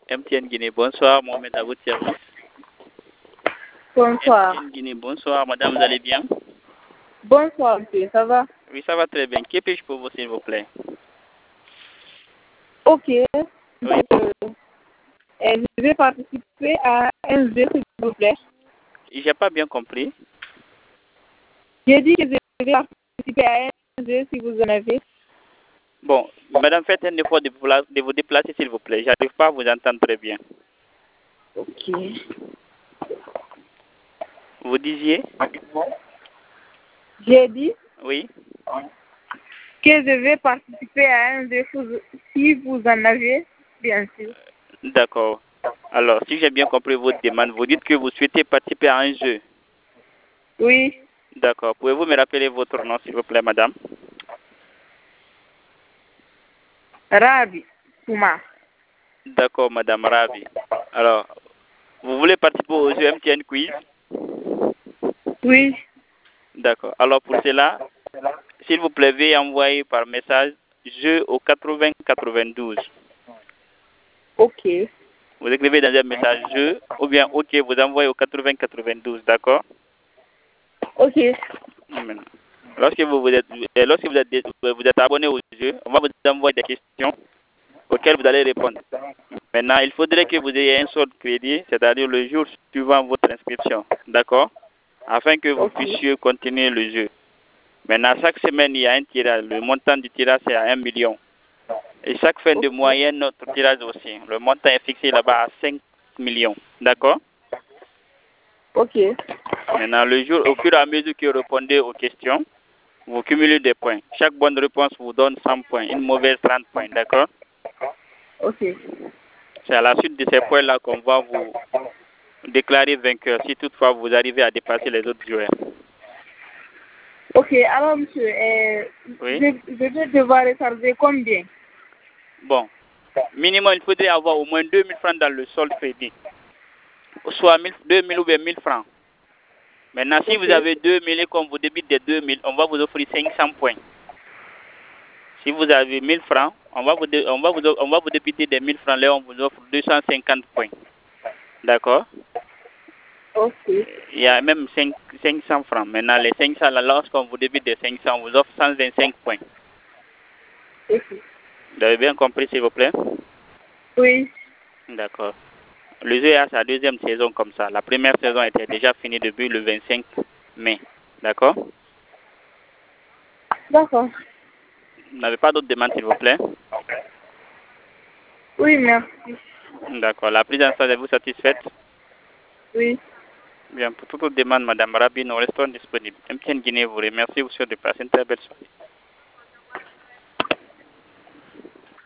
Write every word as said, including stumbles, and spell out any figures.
M T N Guinée, bonsoir, Mohamed à votre service. Bonsoir. M T N Guinée, bonsoir, madame, vous allez bien? Bonsoir, monsieur, ça va? Oui, ça va très bien. Que puis-je pour vous, s'il vous plaît? Ok. Oui. Euh, je vais participer à un jeu, s'il vous plaît. J'ai pas bien compris. J'ai dit que je vais participer à un jeu si vous en avez. Bon, madame, faites un effort de vous, de vous déplacer, s'il vous plaît. J'arrive pas à vous entendre très bien. Ok. Vous disiez? J'ai dit Oui. que je vais participer à un jeu si vous en avez, bien sûr. D'accord. Alors, si j'ai bien compris votre demande, vous dites que vous souhaitez participer à un jeu. Oui. D'accord. Pouvez-vous me rappeler votre nom, s'il vous plaît, madame? Rabi Souma. D'accord, madame Ravi. Alors, vous voulez participer au jeu M T N Quiz? Oui. D'accord. Alors, pour cela, s'il vous plaît, veuillez envoyer par message jeu au quatre-vingts quatre-vingt-douze. Ok. Vous écrivez dans un message jeu ou bien OK, vous envoyez au quatre-vingts quatre-vingt-douze, d'accord? Ok. Maintenant, lorsque vous, vous êtes, lorsque vous êtes, vous êtes abonné au jeu, on va vous envoyer des questions auxquelles vous allez répondre. Maintenant, il faudrait que vous ayez un solde crédit, c'est-à-dire le jour suivant votre inscription, d'accord? Afin que vous Ok. puissiez continuer le jeu. Maintenant, chaque semaine, il y a un tirage. Le montant du tirage, c'est à un million. Et chaque fin de Ok. moyenne, notre tirage aussi. Le montant est fixé là-bas à cinq millions. D'accord? Ok. Maintenant, le jour, au fur et à mesure que vous répondez aux questions, vous cumulez des points. Chaque bonne réponse vous donne cent points. Une mauvaise, trente points. D'accord? Ok. C'est à la suite de ces points-là qu'on va vous déclarer vainqueur si toutefois vous arrivez à dépasser les autres joueurs. Ok, alors monsieur, euh, Oui? je, je vais devoir recharger combien? Bon. Minimum, il faudrait avoir au moins deux mille francs dans le solde crédit. Soit deux mille ou bien mille francs. Maintenant, si Ok. vous avez deux mille et qu'on vous débite des deux mille, on va vous offrir cinq cents points. Si vous avez mille francs, on va vous, on va vous, on va vous débiter des mille francs, là on vous offre deux cent cinquante points. D'accord? Ok. Il y a même cinq cents francs. Maintenant, les cinq cents, là, lorsqu'on vous débite des cinq cents, on vous offre cent vingt-cinq points. Ok. Vous avez bien compris, s'il vous plaît? Oui. D'accord. Le jeu a sa deuxième saison comme ça. La première saison était déjà finie depuis le vingt-cinq mai. D'accord? D'accord. Vous n'avez pas d'autres demandes, s'il vous plaît? Oui, merci. D'accord. La prise en charge, êtes-vous satisfaite? Oui. Bien, pour toute autre demande, Madame Rabi, nous restons disponibles. M T N Guinée vous remercie. Vous souhaite de passer une très belle soirée.